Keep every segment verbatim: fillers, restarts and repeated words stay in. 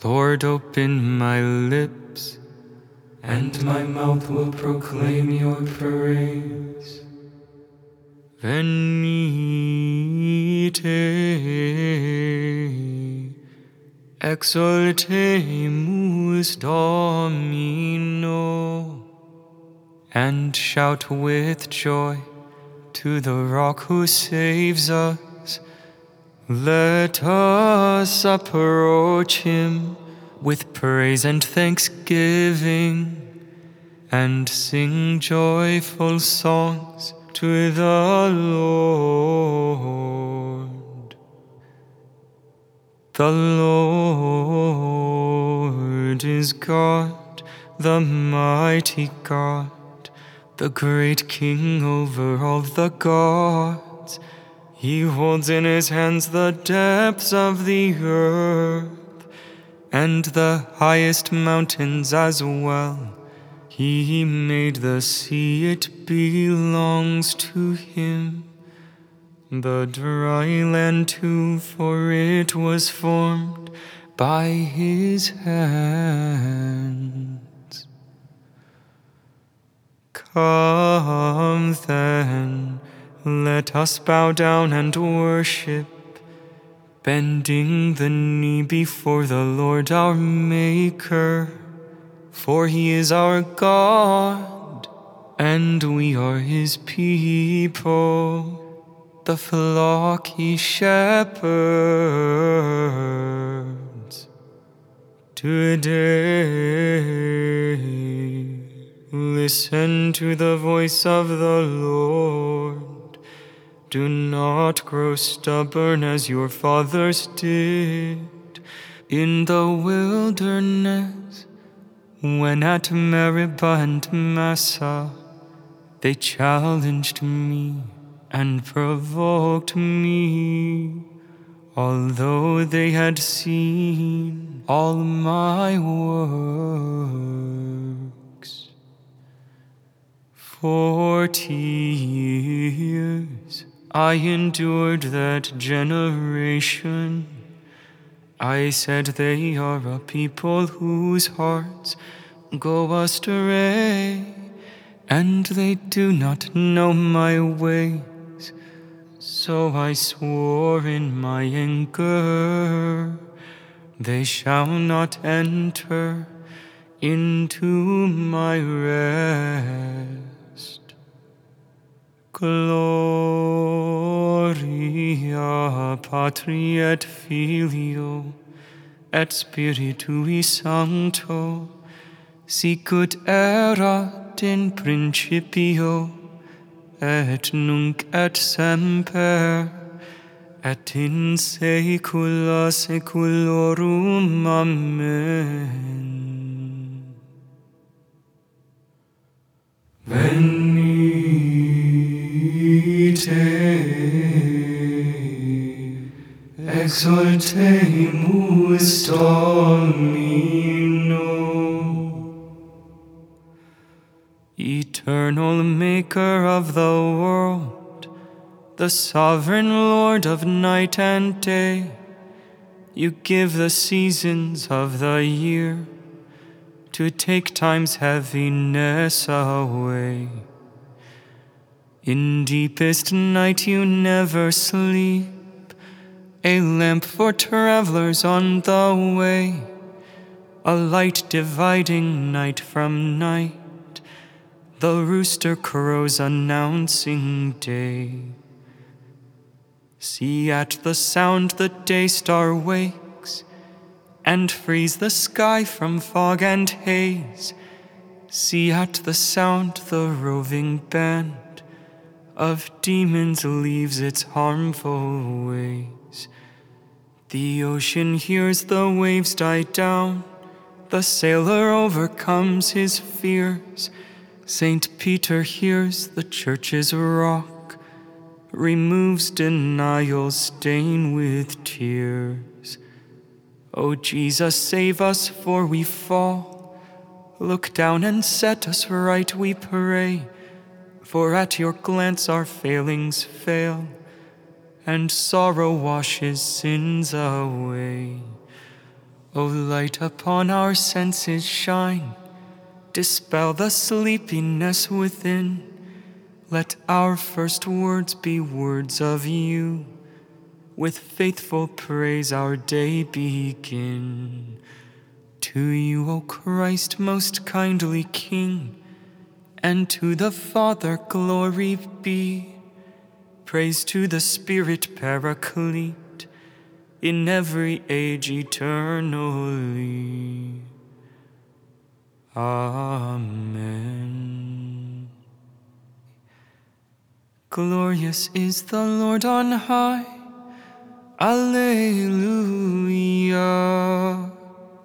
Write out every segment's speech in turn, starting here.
Lord, open my lips, and my mouth will proclaim your praise. Venite, exaltemus Domino, and shout with joy to the Rock who saves us. Let us approach him with praise and thanksgiving, and sing joyful songs to the Lord. The Lord is God, the mighty God, the great King over all the gods. He holds in his hands the depths of the earth, and the highest mountains as well. He made the sea, it belongs to him. The dry land too, for it was formed by his hands. Come then, let us bow down and worship, bending the knee before the Lord our Maker. For he is our God, and we are his people, the flock he shepherds. Today, listen to the voice of the Lord. Do not grow stubborn as your fathers did in the wilderness, when at Meribah and Massah they challenged me and provoked me, although they had seen all my works. Forty years I endured that generation. I said, they are a people whose hearts go astray, and they do not know my ways. So I swore in my anger, they shall not enter into my rest. Gloria Patri et Filio et Spiritui Sancto, sicut erat in principio, et nunc et semper, et in saecula saeculorum. Amen. Venite, exaltemus Domino. Eternal Maker of the world, the sovereign Lord of night and day, you give the seasons of the year to take time's heaviness away. In deepest night you never sleep, a lamp for travelers on the way, a light dividing night from night. The rooster crows announcing day. See, at the sound the day star wakes, and frees the sky from fog and haze. See, at the sound the roving band of demons leaves its harmful ways. The ocean hears the waves die down, the sailor overcomes his fears. Saint Peter hears the church's rock, removes denial's stain with tears. O Jesus, save us, for we fall. Look down and set us right, we pray. For at your glance our failings fail, and sorrow washes sins away. O light upon our senses shine, dispel the sleepiness within. Let our first words be words of you. With faithful praise our day begin. To you, O Christ, most kindly King, and to the Father glory be. Praise to the Spirit Paraclete, in every age eternally. Amen. Glorious is the Lord on high. Alleluia.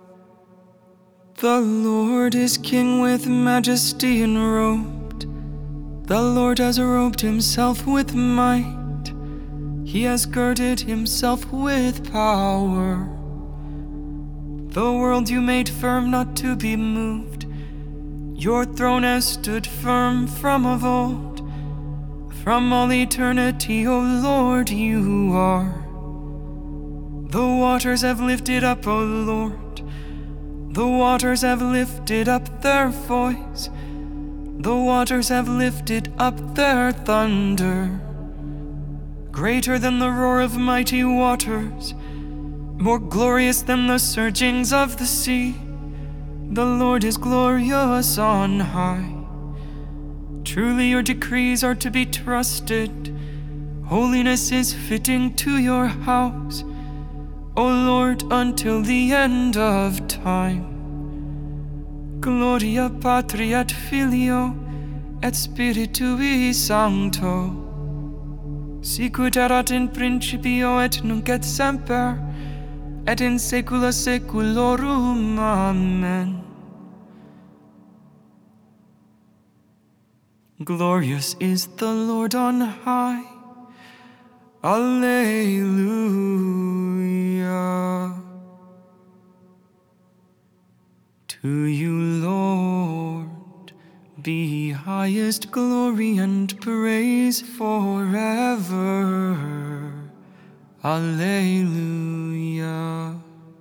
The Lord is King with majesty enrobed. The Lord has robed himself with might. He has girded himself with power. The world you made firm, not to be moved. Your throne has stood firm from of old. From all eternity, O Lord, you are. The waters have lifted up, O Lord. The waters have lifted up their voice. The waters have lifted up their thunder. Greater than the roar of mighty waters, more glorious than the surgings of the sea. The Lord is glorious on high. Truly your decrees are to be trusted. Holiness is fitting to your house, O Lord, until the end of time. Gloria Patri et Filio et Spiritui Sancto, sicut erat in principio et nunc et semper, et in saecula saeculorum. Amen. Glorious is the Lord on high. Alleluia. To you, Lord, be highest glory and praise forever. Alleluia.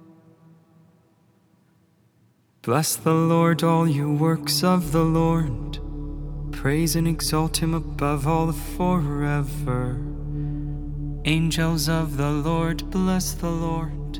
Bless the Lord, all you works of the Lord. Praise and exalt him above all forever. Angels of the Lord, bless the Lord.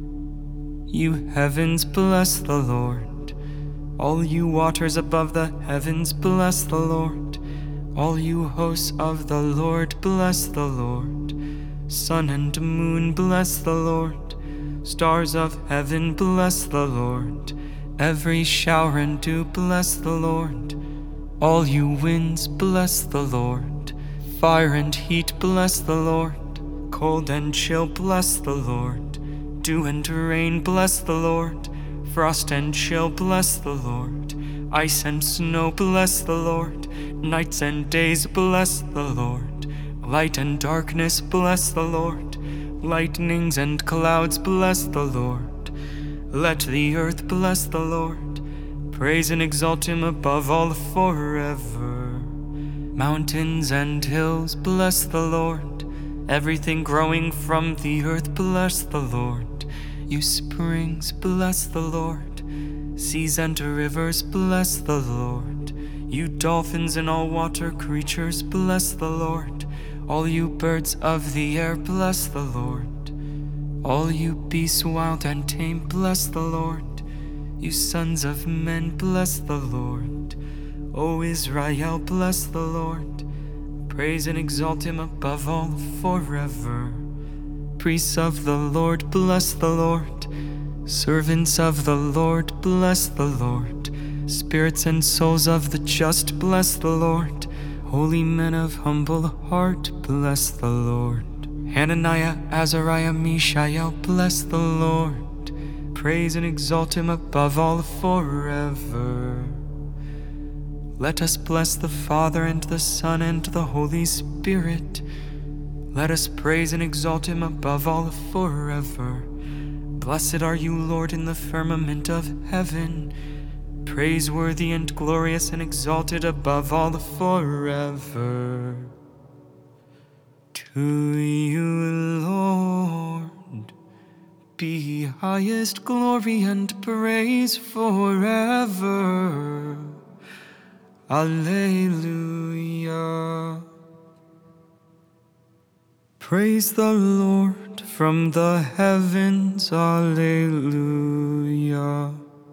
You heavens, bless the Lord. All you waters above the heavens, bless the Lord. All you hosts of the Lord, bless the Lord. Sun and moon, bless the Lord. Stars of heaven, bless the Lord. Every shower and dew, bless the Lord. All you winds, bless the Lord. Fire and heat, bless the Lord. Cold and chill, bless the Lord. Dew and rain, bless the Lord. Frost and chill, bless the Lord. Ice and snow, bless the Lord. Nights and days, bless the Lord. Light and darkness, bless the Lord. Lightnings and clouds, bless the Lord. Let the earth bless the Lord. Praise and exalt him above all forever. Mountains and hills, bless the Lord. Everything growing from the earth, bless the Lord. You springs, bless the Lord. Seas and rivers, bless the Lord. You dolphins and all water creatures, bless the Lord. All you birds of the air, bless the Lord. All you beasts wild and tame, bless the Lord. You sons of men, bless the Lord. O Israel, bless the Lord. Praise and exalt him above all forever. Priests of the Lord, bless the Lord. Servants of the Lord, bless the Lord. Spirits and souls of the just, bless the Lord. Holy men of humble heart, bless the Lord. Hananiah, Azariah, Mishael, bless the Lord. Praise and exalt him above all forever. Let us bless the Father and the Son and the Holy Spirit. Let us praise and exalt him above all forever. Blessed are you, Lord, in the firmament of heaven, praiseworthy and glorious and exalted above all forever. To you, Lord, be highest glory and praise forever. Alleluia. Praise the Lord from the heavens. Alleluia.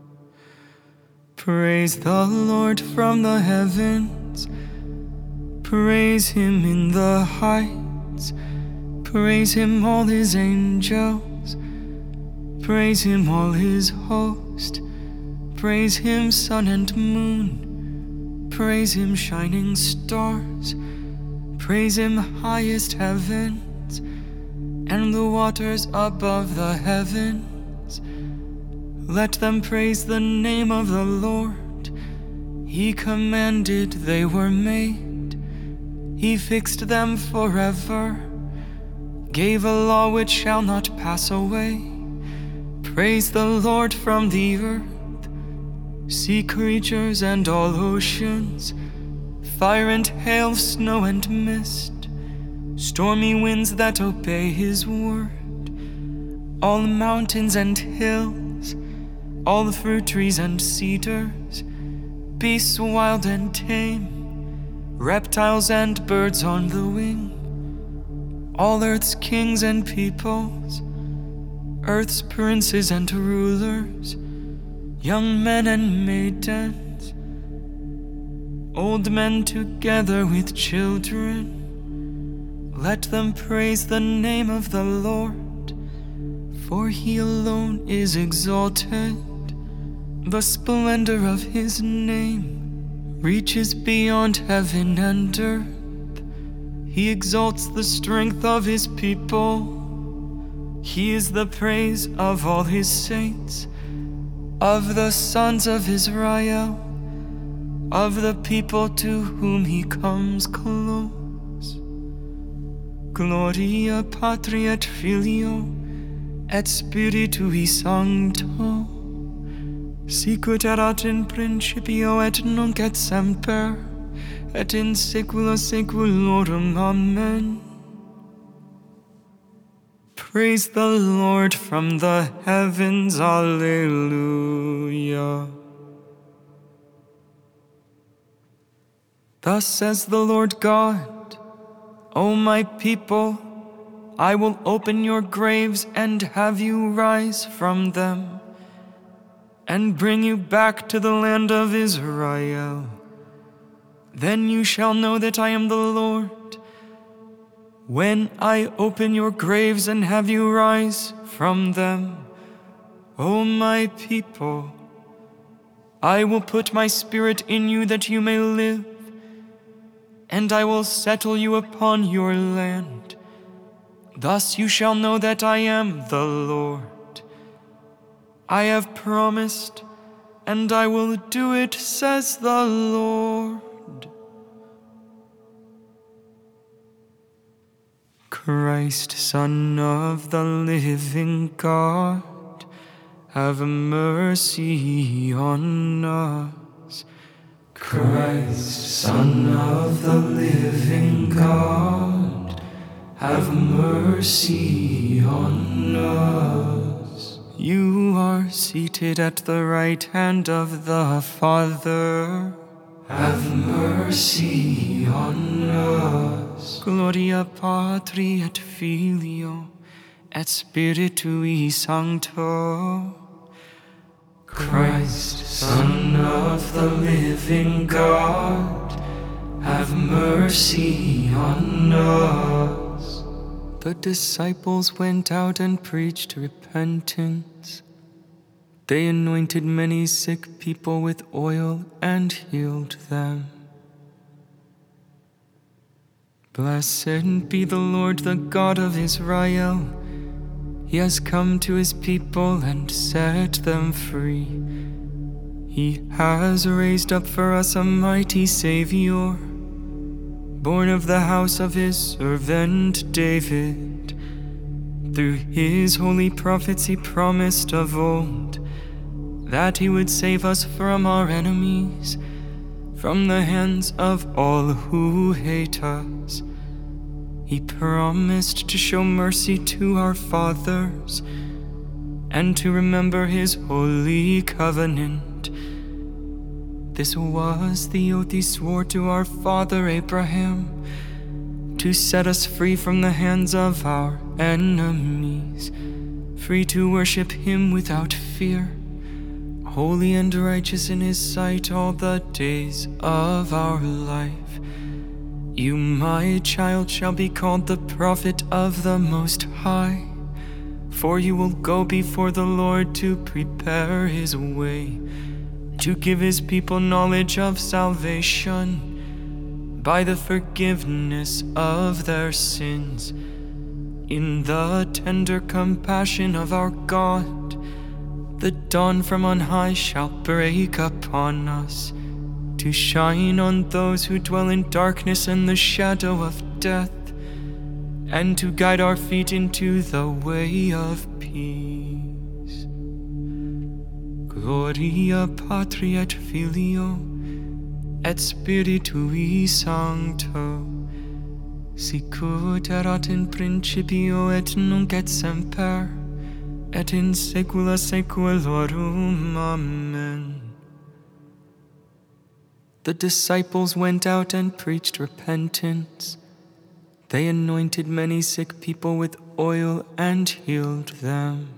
Praise the Lord from the heavens. Praise him in the heights. Praise him all his angels. Praise him all his host. Praise him sun and moon. Praise him shining stars. Praise him highest heavens, and the waters above the heavens. Let them praise the name of the Lord. He commanded, they were made. He fixed them forever, gave a law which shall not pass away. Praise the Lord from the earth, sea creatures and all oceans, fire and hail, snow and mist, stormy winds that obey his word, all mountains and hills, all the fruit trees and cedars, beasts wild and tame, reptiles and birds on the wing, all earth's kings and peoples, earth's princes and rulers, young men and maidens, old men together with children. Let them praise the name of the Lord, for he alone is exalted. The splendor of his name reaches beyond heaven and earth. He exalts the strength of his people. He is the praise of all his saints, of the sons of Israel, of the people to whom he comes close. Gloria Patri et Filio et Spiritui Sancto, sicut erat in principio et nunc et semper, et in saecula saeculorum. Amen. Praise the Lord from the heavens. Alleluia. Thus says the Lord God, O my people, I will open your graves and have you rise from them, and bring you back to the land of Israel. Then you shall know that I am the Lord, when I open your graves and have you rise from them. O my people, I will put my spirit in you that you may live, and I will settle you upon your land. Thus you shall know that I am the Lord. I have promised, and I will do it, says the Lord. Christ, Son of the living God, have mercy on us. Christ, Son of the living God, have mercy on us. You are seated at the right hand of the Father. Have mercy on us. Gloria Patri et Filio et Spiritui Sancto. Christ, Son of the living God, have mercy on us. The disciples went out and preached repentance. They anointed many sick people with oil and healed them. Blessed be the Lord, the God of Israel. He has come to his people and set them free. He has raised up for us a mighty Savior, born of the house of his servant David. Through his holy prophets he promised of old that he would save us from our enemies, from the hands of all who hate us. He promised to show mercy to our fathers and to remember his holy covenant. This was the oath he swore to our father Abraham, to set us free from the hands of our enemies, free to worship him without fear, holy and righteous in his sight all the days of our life. You, my child, shall be called the prophet of the Most High, for you will go before the Lord to prepare his way, to give his people knowledge of salvation by the forgiveness of their sins. In the tender compassion of our God, the dawn from on high shall break upon us, to shine on those who dwell in darkness and the shadow of death, and to guide our feet into the way of peace. Gloria Patri et Filio et Spiritui Sancto, sicut erat in principio et nunc et semper, et in saecula saeculorum. Amen. The disciples went out and preached repentance. They anointed many sick people with oil and healed them.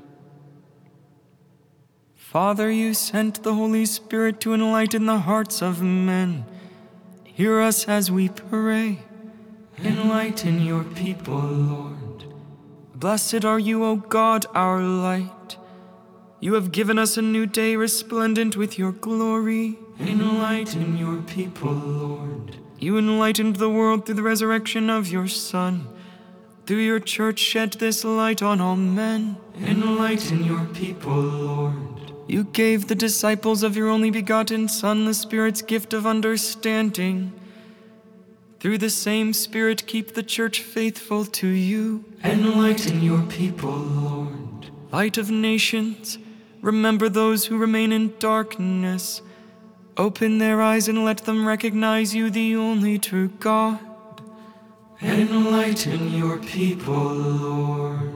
Father, you sent the Holy Spirit to enlighten the hearts of men. Hear us as we pray. Enlighten your people, Lord. Blessed are you, O God, our light. You have given us a new day resplendent with your glory. Enlighten your people, Lord. You enlightened the world through the resurrection of your Son. Through your church shed this light on all men. Enlighten your people, Lord. You gave the disciples of your only begotten Son the Spirit's gift of understanding. Through the same Spirit keep the church faithful to you. Enlighten your people, Lord. Light of nations, remember those who remain in darkness. Open their eyes and let them recognize you, the only true God. Enlighten your people, Lord.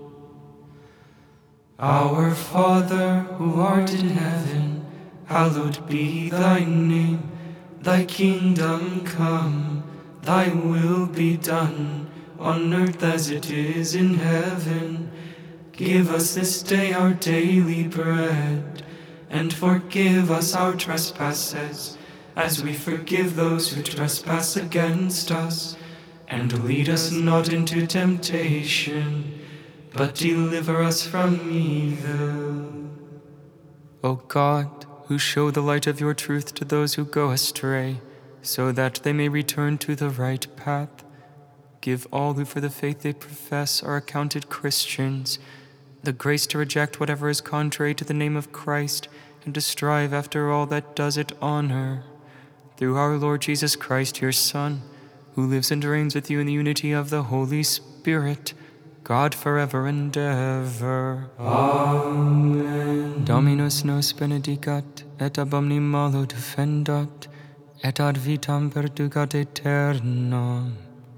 Our Father, who art in heaven, hallowed be thy name. Thy kingdom come, thy will be done, on earth as it is in heaven. Give us this day our daily bread, and forgive us our trespasses, as we forgive those who trespass against us. And lead us not into temptation, but deliver us from evil. O God, who show the light of your truth to those who go astray, so that they may return to the right path, give all who for the faith they profess are accounted Christians the grace to reject whatever is contrary to the name of Christ, and to strive after all that does it honor. Through our Lord Jesus Christ, your Son, who lives and reigns with you in the unity of the Holy Spirit, God forever and ever. Amen. Dominus nos benedicat, et ab omni malo defendat, et ad vitam perducat aeternam.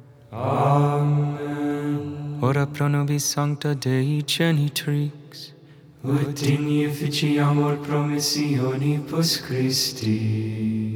Amen. Ora pro nobis sancta Dei genitrix, ut digni efficiamur promissionibus Christi.